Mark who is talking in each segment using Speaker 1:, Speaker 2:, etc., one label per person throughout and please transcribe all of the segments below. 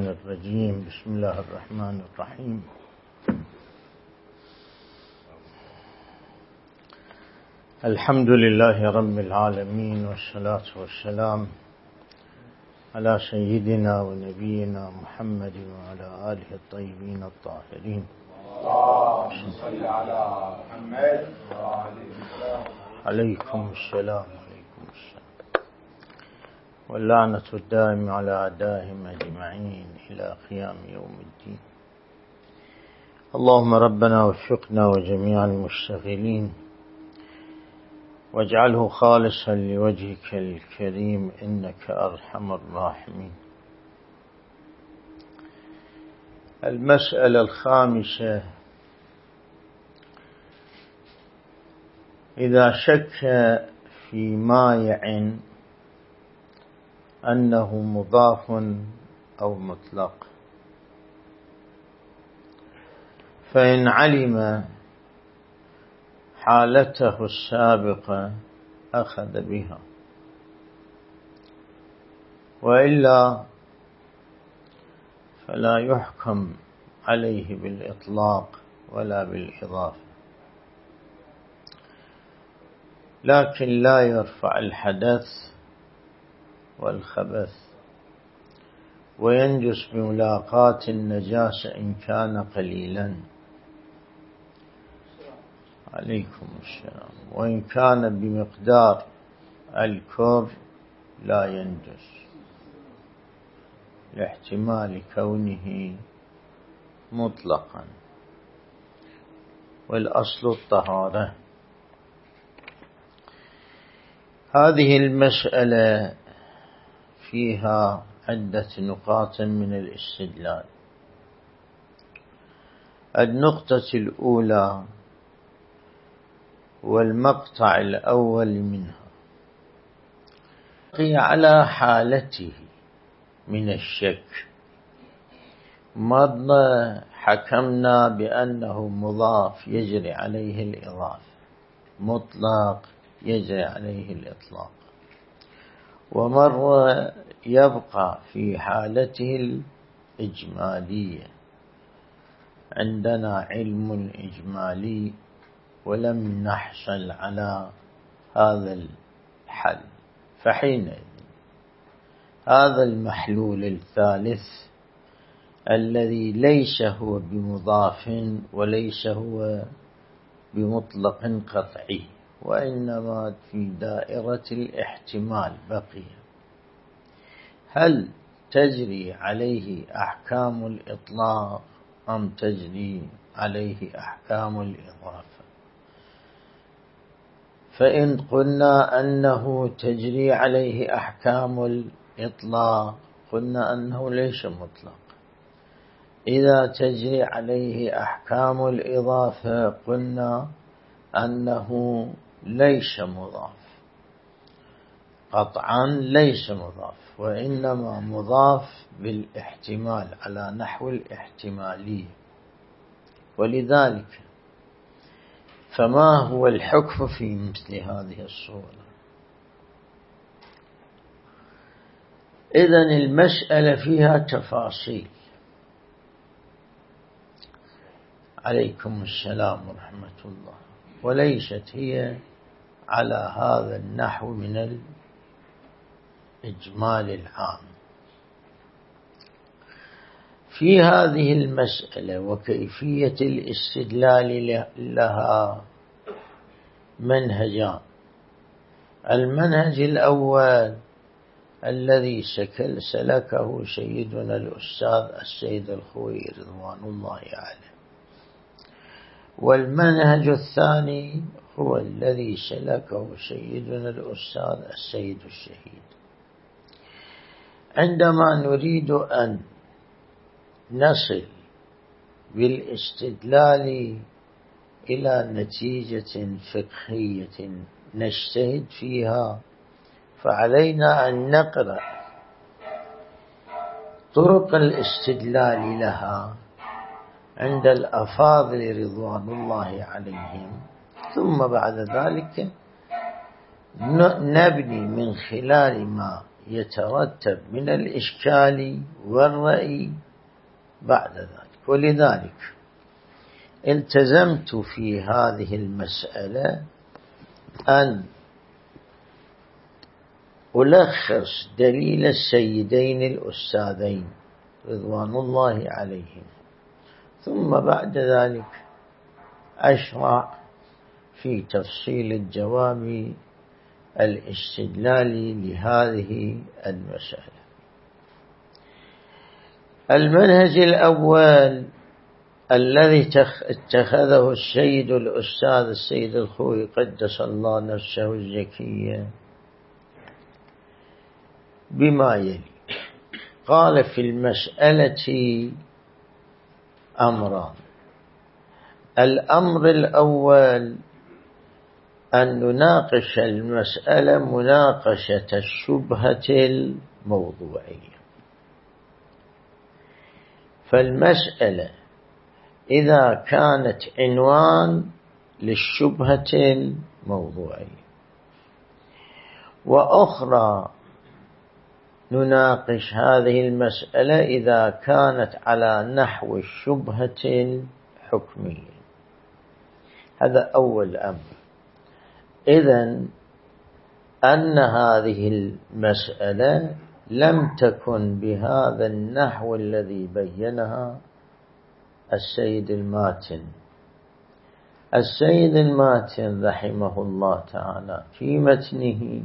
Speaker 1: الرجيم. بسم الله الرحمن الرحيم. الحمد لله رب العالمين، والصلاة والسلام على سيدنا ونبينا محمد وعلى آله الطيبين الطاهرين.
Speaker 2: اللهم صل على محمد
Speaker 1: عليكم السلام. واللعنة الدائم على أعدائهم أجمعين إلى قيام يوم الدين. اللهم ربنا وفقنا وجميع المشتغلين واجعله خالصا لوجهك الكريم إنك أرحم الراحمين. المسألة الخامسة: إذا شك في مائع أنه مضاف أو مطلق، فإن علم حالته السابقة أخذ بها، وإلا فلا يحكم عليه بالإطلاق ولا بالإضافة، لكن لا يرفع الحدث والخبث، وينجس بملاقاة النجاسة إن كان قليلا. عليكم السلام. وإن كان بمقدار الكر لا ينجس لاحتمال كونه مطلقا، والأصل الطهارة. هذه المسألة فيها عدة نقاط من الاستدلال. النقطة الأولى والمقطع الأول منها: بقي على حالته من الشك. مضى حكمنا بأنه مضاف يجري عليه الإضافة، مطلق يجري عليه الإطلاق، ومرة يبقى في حالته الإجمالية. عندنا علم إجمالي ولم نحصل على هذا الحل، فحينئذ هذا المحلول الثالث الذي ليس هو بمضاف وليس هو بمطلق قطعي، وإنما في دائرة الاحتمال بقي، هل تجري عليه أحكام الإطلاق أم تجري عليه أحكام الإضافة؟ فإن قلنا أنه تجري عليه أحكام الإطلاق قلنا أنه ليس مطلق. إذا تجري عليه أحكام الإضافة قلنا أنه ليس مضاف، قطعا ليس مضاف، وإنما مضاف بالاحتمال على نحو الاحتمالية. ولذلك فما هو الحكم في مثل هذه الصورة؟ إذن المسألة فيها تفاصيل. عليكم السلام ورحمة الله. وليست هي على هذا النحو من الإجمال العام. في هذه المسألة وكيفية الاستدلال لها منهجان. المنهج الأول الذي سلكه سيدنا الأستاذ السيد الخوئي رضوان الله عليه، والمنهج الثاني هو الذي سلكه سيدنا الأستاذ السيد الشهيد. عندما نريد أن نصل بالاستدلال إلى نتيجة فقهية نجتهد فيها، فعلينا أن نقرأ طرق الاستدلال لها عند الأفاضل رضوان الله عليهم، ثم بعد ذلك نبني من خلال ما يترتب من الإشكال والرأي بعد ذلك. ولذلك التزمت في هذه المسألة أن ألخص دليل السيدين الأستاذين رضوان الله عليهم، ثم بعد ذلك أشرع في تفصيل الجواب الاستدلالي لهذه المسألة. المنهج الأول الذي اتخذه السيد الأستاذ السيد الخوئي قدس الله نفسه الزكية بما يلي: قال في المسألة أمران. الأمر الأول أن نناقش المسألة مناقشة الشبهة الموضوعية. فالمسألة إذا كانت عنوان للشبهة الموضوعية، وأخرى نناقش هذه المسألة إذا كانت على نحو الشبهة الحكمية. هذا أول أمر. إذن أن هذه المسألة لم تكن بهذا النحو الذي بينها السيد الماتن. السيد الماتن رحمه الله تعالى في متنه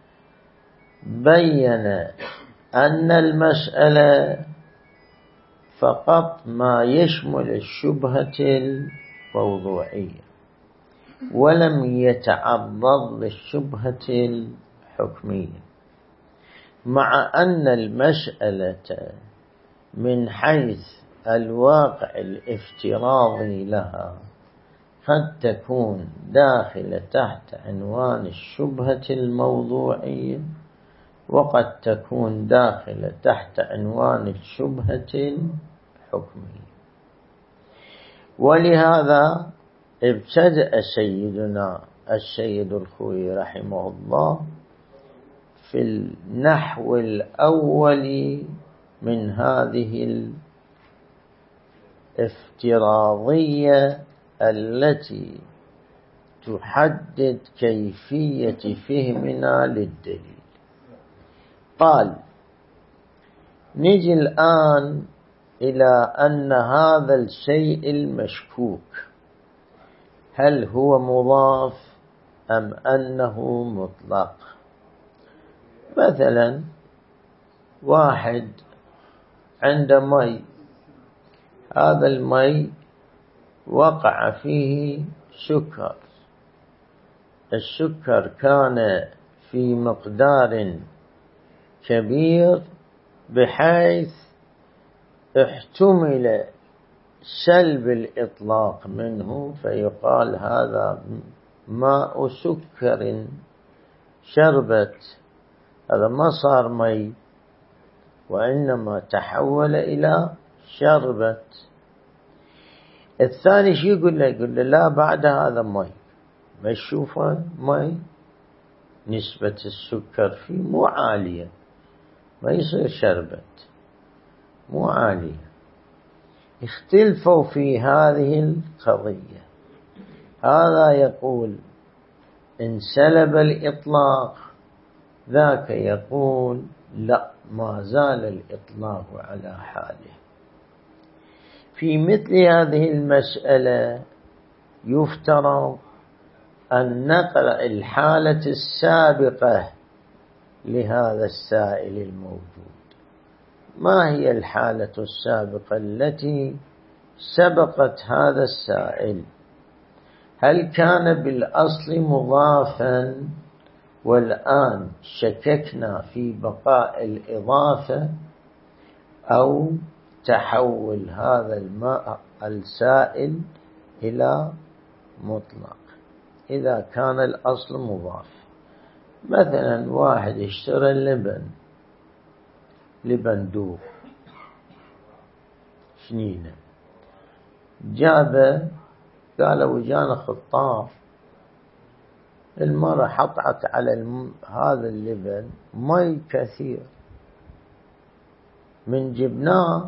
Speaker 1: بين أن المسألة فقط ما يشمل الشبهة الموضوعية، ولم يتعرض للشبهة الحكمية، مع أن المسألة من حيث الواقع الافتراضي لها قد تكون داخلة تحت عنوان الشبهة الموضوعية، وقد تكون داخلة تحت عنوان الشبهة الحكمية. ولهذا ابتدأ سيدنا السيد الخوئي رحمه الله في النحو الأول من هذه الافتراضية التي تحدد كيفية فهمنا للدليل. قال: نجي الآن إلى أن هذا الشيء المشكوك هل هو مضاف أم أنه مطلق. مثلا واحد عند مي، هذا المي وقع فيه سكر، السكر كان في مقدار كبير بحيث احتمل سلب الإطلاق منه، فيقال هذا ماء سكر شربت، هذا ما صار مي وإنما تحول إلى شربت. الثاني شو يقول له؟ يقول له لا، بعد هذا مي، ما تشوفه مي، نسبة السكر فيه مو عالية، ما يصير شربت، مو عالية. اختلفوا في هذه القضية. هذا يقول انسلب الإطلاق، ذاك يقول لا، ما زال الإطلاق على حاله. في مثل هذه المسألة يفترض أن نقرأ الحالة السابقة لهذا السائل الموجود. ما هي الحالة السابقة التي سبقت هذا السائل؟ هل كان بالأصل مضافا والآن شككنا في بقاء الإضافة، أو تحول هذا الماء السائل إلى مطلق؟ إذا كان الأصل مضاف، مثلا واحد اشترى لبن دوب شنينة، جابه قال وجانا خطاب المرأة حطت على هذا اللبن مي كثير، من جبناه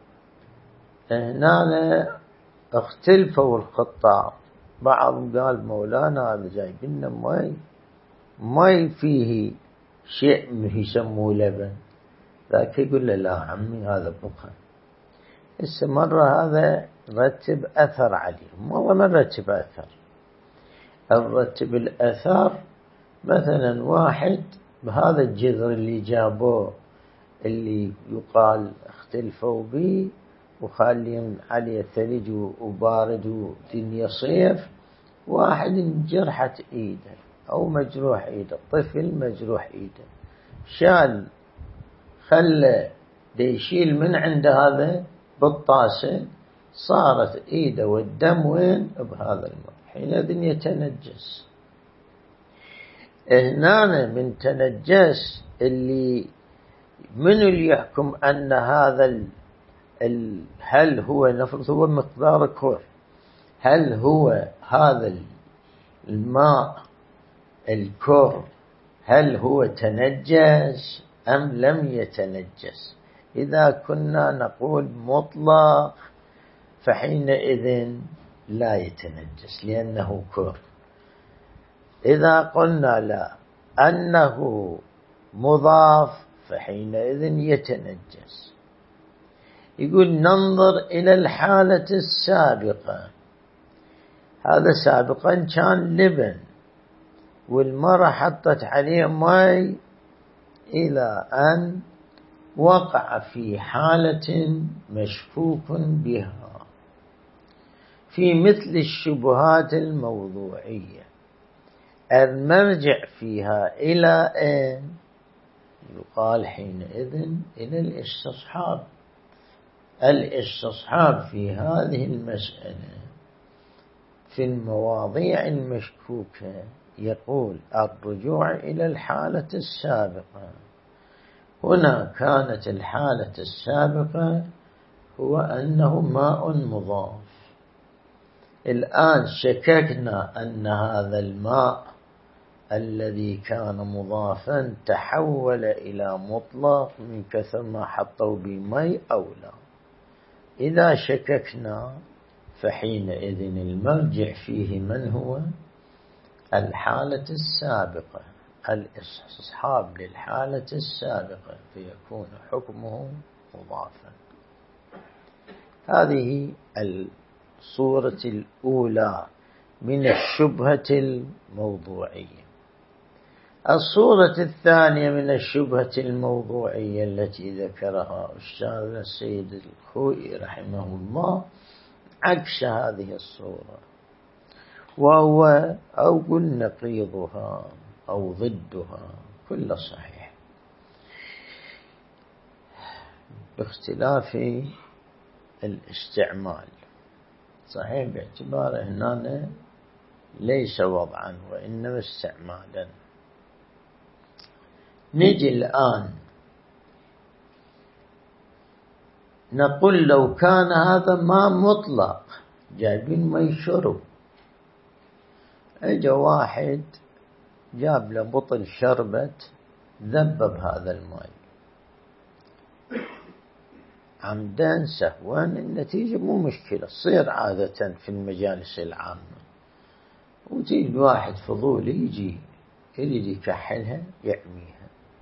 Speaker 1: هنا اختلفوا الخطاب. بعض قال مولانا هذا جايب لنا مي فيه شيء يسموه لبن، ذاك يقول له لا عمي هذا بخل. هسه مرة هذا رتب أثر عليهم، والله ما نرتب أثر، نرتب الأثر. مثلا واحد بهذا الجذر اللي جابوه اللي يقال اختلفوا به وخالين عليه ثلج وبارد ودنيا صيف، واحد انجرحت ايده او مجروح ايده، طفل مجروح ايده، شال خلى يشيل من عند هذا بالطاسة، صارت ايده والدم وين بهذا الماء، حينئذ يتنجس. هنا من تنجس اللي من اللي يحكم أن هذا هل هو نفرض هو مقدار كور، هل هو هذا الماء الكور هل هو تنجس أم لم يتنجس؟ إذا كنا نقول مطلق فحينئذ لا يتنجس لأنه كور. إذا قلنا لا أنه مضاف فحينئذ يتنجس. يقول ننظر إلى الحالة السابقة، هذا سابقا كان لبن والمرأة حطت عليه ماء إلى أن وقع في حالة مشكوك بها في مثل الشبهات الموضوعية. المرجع فيها إلى أين؟ يقال حينئذ إلى الاستصحاب. الاستصحاب في هذه المسألة في المواضيع المشكوكة يقول الرجوع إلى الحالة السابقة. هنا كانت الحالة السابقة هو أنه ماء مضاف، الآن شككنا أن هذا الماء الذي كان مضافا تحول إلى مطلق من كثر ما حطوا بمي أو لا. إذا شككنا فحينئذ المرجع فيه من هو؟ الحالة السابقة، الاستصحاب للحالة السابقة فيكون حكمه مضافا. هذه الصورة الأولى من الشبهة الموضوعية. الصورة الثانية من الشبهة الموضوعية التي ذكرها أستاذنا السيد الخوئي رحمه الله عكس هذه الصورة، وهو أو قل نقيضها أو ضدها كل صحيح باختلاف الاستعمال. صحيح باعتباره هنا ليس وضعا وإنما استعمالا. نجي الآن نقول لو كان هذا ما مطلق، جايبين ما يشرب، اجا واحد جاب له بطل شربت ذبب هذا الماء عمدا سهوا، النتيجة مو مشكلة، تصير عادة في المجالس العامة. وتيجي واحد فضولي يجي يريد يكحلها يعميها.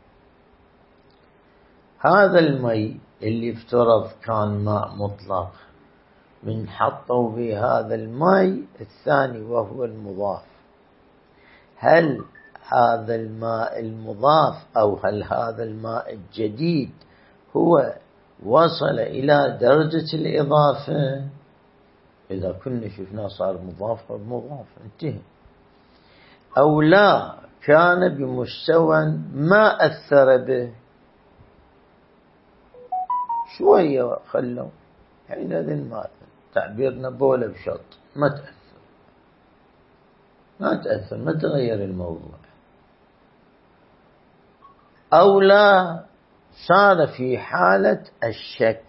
Speaker 1: هذا المي اللي افترض كان ماء مطلق من حطوا بهذا الماء الثاني وهو المضاف، هل هذا الماء المضاف أو هل هذا الماء الجديد هو وصل إلى درجة الإضافة؟ إذا كنا شفنا صار مضاف فمضاف انتهى، أو لا كان بمستوى ما أثر به شوية خلوا، حينئذ ما تعبيرنا بولة بشط ما تأثر ما تغير الموضوع. أو لا صار في حالة الشك،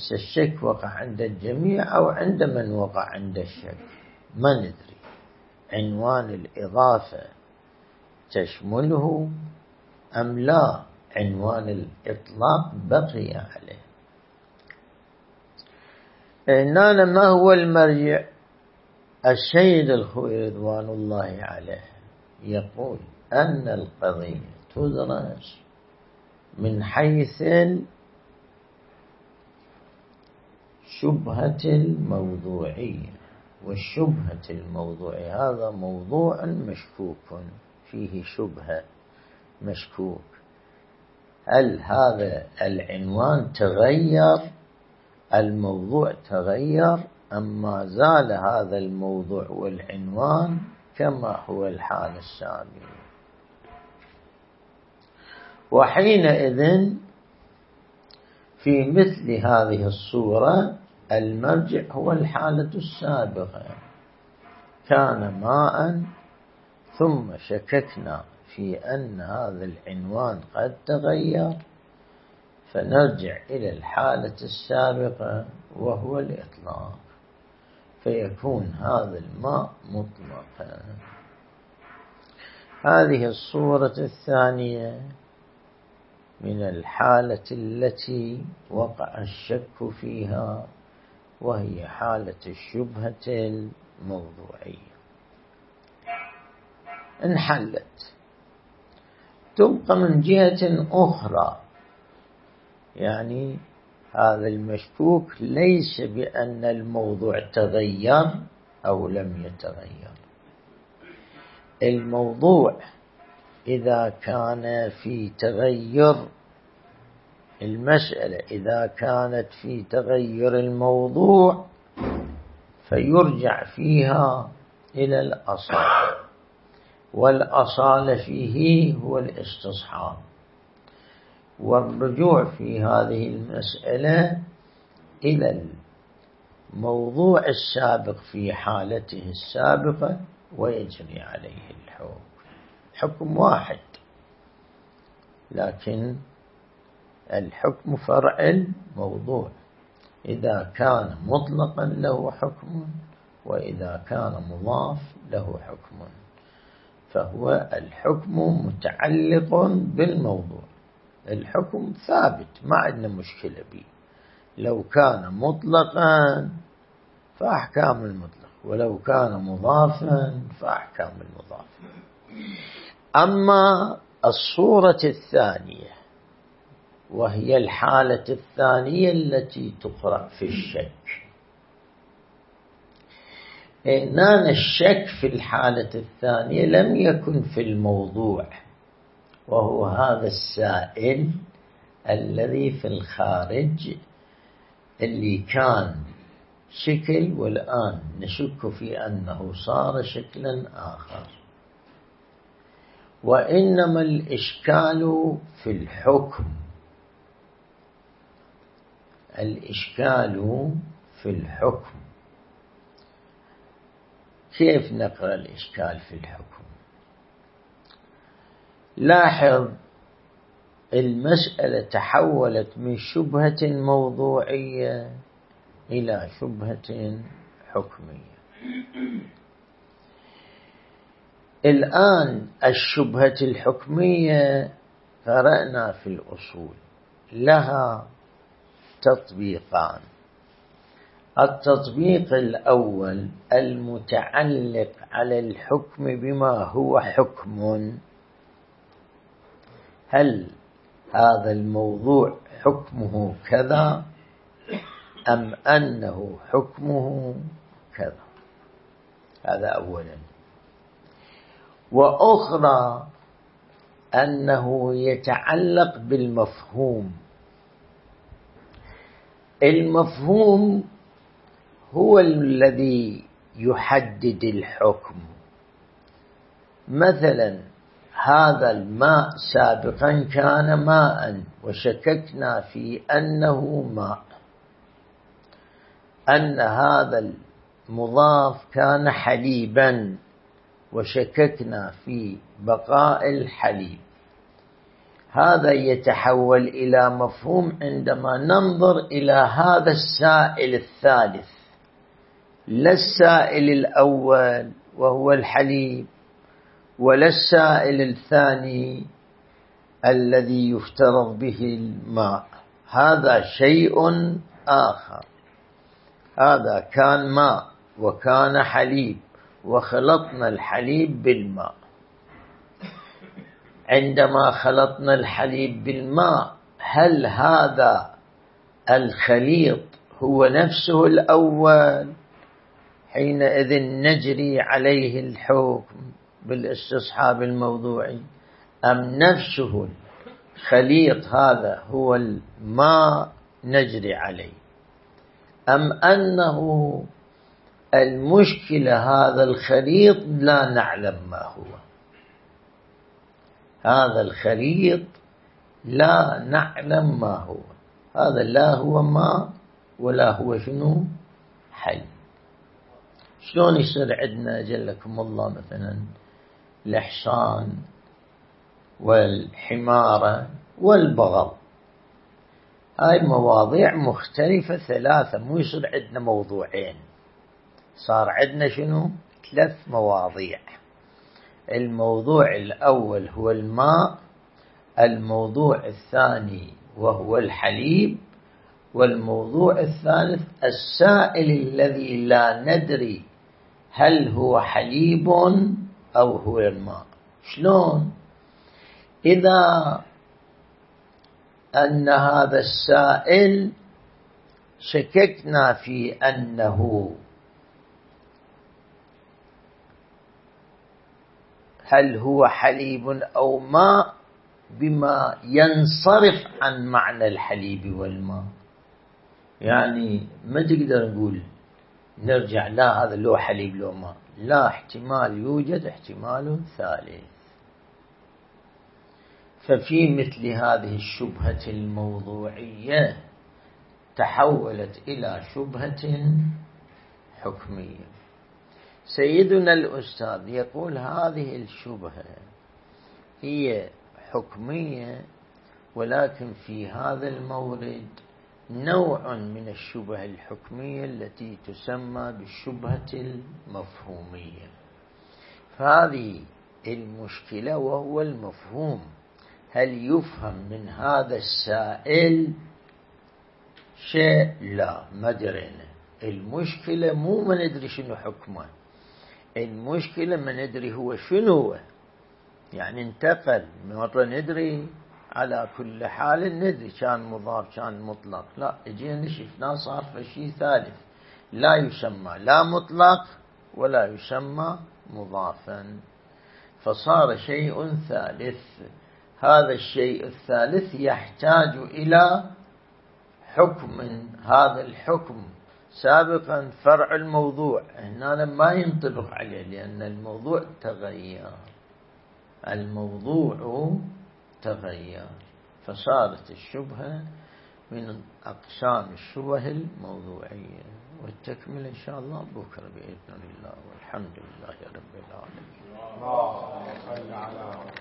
Speaker 1: الشك وقع عند الجميع أو عند من وقع عند الشك ما ندري. عنوان الإضافة تشمله أم لا، عنوان الإطلاق بقي عليه. هنا ما هو المرجع؟ السيد الخوئي رضوان الله عليه يقول أن القضية تدرس من حيث الشبهة الموضوعية، والشبهة الموضوعية هذا موضوع مشكوك فيه، شبهة مشكوك. هل هذا العنوان تغير، الموضوع تغير، أم ما زال هذا الموضوع والعنوان كما هو الحال السابق؟ وحينئذ في مثل هذه الصورة المرجع هو الحالة السابقة، كان ماء ثم شككنا في أن هذا العنوان قد تغير، فنرجع إلى الحالة السابقة وهو الإطلاق، فيكون هذا الماء مطلقا. هذه الصورة الثانية من الحالة التي وقع الشك فيها، وهي حالة الشبهة الموضوعية. انحلت. تبقى من جهة أخرى، يعني هذا المشكوك ليس بأن الموضوع تغير أو لم يتغير. الموضوع إذا كان في تغير، المسألة إذا كانت في تغير الموضوع فيرجع فيها إلى الأصالة، والأصالة فيه هو الاستصحاب، والرجوع في هذه المسألة إلى الموضوع السابق في حالته السابقة ويجري عليه الحكم. حكم واحد، لكن الحكم فرع الموضوع، إذا كان مطلقا له حكم، وإذا كان مضاف له حكم، فهو الحكم متعلق بالموضوع. الحكم ثابت، ما عندنا مشكلة به، لو كان مطلقا فأحكام المطلق، ولو كان مضافا فأحكام المضاف. أما الصورة الثانية وهي الحالة الثانية التي تقرأ في الشك، إننا الشك في الحالة الثانية لم يكن في الموضوع، وهو هذا السائل الذي في الخارج اللي كان شكل، والآن نشك في أنه صار شكلا آخر. وإنما الإشكال في الحكم، الإشكال في الحكم. كيف نقرأ الإشكال في الحكم؟ لاحظ، المسألة تحولت من شبهة موضوعية إلى شبهة حكمية. الآن الشبهة الحكمية قرأنا في الأصول لها تطبيقان. التطبيق الأول المتعلق على الحكم بما هو حكم، هل هذا الموضوع حكمه كذا أم أنه حكمه كذا؟ هذا أولا. وأخرى أنه يتعلق بالمفهوم. المفهوم هو الذي يحدد الحكم. مثلا هذا الماء سابقا كان ماء وشككنا في أنه ماء، أن هذا المضاف كان حليبا وشككنا في بقاء الحليب، هذا يتحول إلى مفهوم عندما ننظر إلى هذا السائل الثالث، لا السائل الأول وهو الحليب، ولا السائل الثاني الذي يفترض به الماء، هذا شيء آخر. هذا كان ماء وكان حليب، وخلطنا الحليب بالماء. عندما خلطنا الحليب بالماء، هل هذا الخليط هو نفسه الأول؟ حينئذ نجري عليه الحكم بالاستصحاب الموضوعي، أم نفسه الخليط هذا هو الماء نجري عليه، أم أنه المشكلة هذا الخليط لا نعلم ما هو؟ هذا الخليط لا نعلم ما هو، هذا لا هو ماء ولا هو شنو حليب. شلون يصير عندنا أجلكم الله مثلا الحصان والحمارة والبغل، هاي مواضيع مختلفة ثلاثة، مو يصير عندنا موضوعين، صار عندنا شنو 3 مواضيع. الموضوع الأول هو الماء، الموضوع الثاني وهو الحليب، والموضوع الثالث السائل الذي لا ندري هل هو حليب أو هو الماء. شلون؟ إذا أن هذا السائل شككنا في أنه هل هو حليب أو ماء بما ينصرف عن معنى الحليب والماء، يعني ما تقدر نقول نرجع لا هذا لو حليب لو ماء، لا، احتمال يوجد احتمال ثالث. ففي مثل هذه الشبهة الموضوعية تحولت إلى شبهة حكمية. سيدنا الأستاذ يقول هذه الشبهة هي حكمية، ولكن في هذا المورد نوع من الشبهة الحكمية التي تسمى بالشبهة المفهومية. فهذه المشكلة وهو المفهوم، هل يفهم من هذا السائل شيء؟ لا، ما درينا. المشكلة مو ما ندري شنو حكمه، المشكلة ما ندري هو شنو، يعني انتقل مرة ندري على كل حال ندري كان مضاف كان مطلق، لا اجينا شفنا صار فشي ثالث لا يسمى لا مطلق ولا يسمى مضافا، فصار شيء ثالث. هذا الشيء الثالث يحتاج إلى حكم، هذا الحكم سابقا فرع الموضوع هنا ما ينطبق عليه، لأن الموضوع تغير، الموضوع تغير، فصارت الشبهة من أقسام الشبه الموضوعية. والتكمل إن شاء الله بكرة بإذن الله، والحمد لله رب العالمين.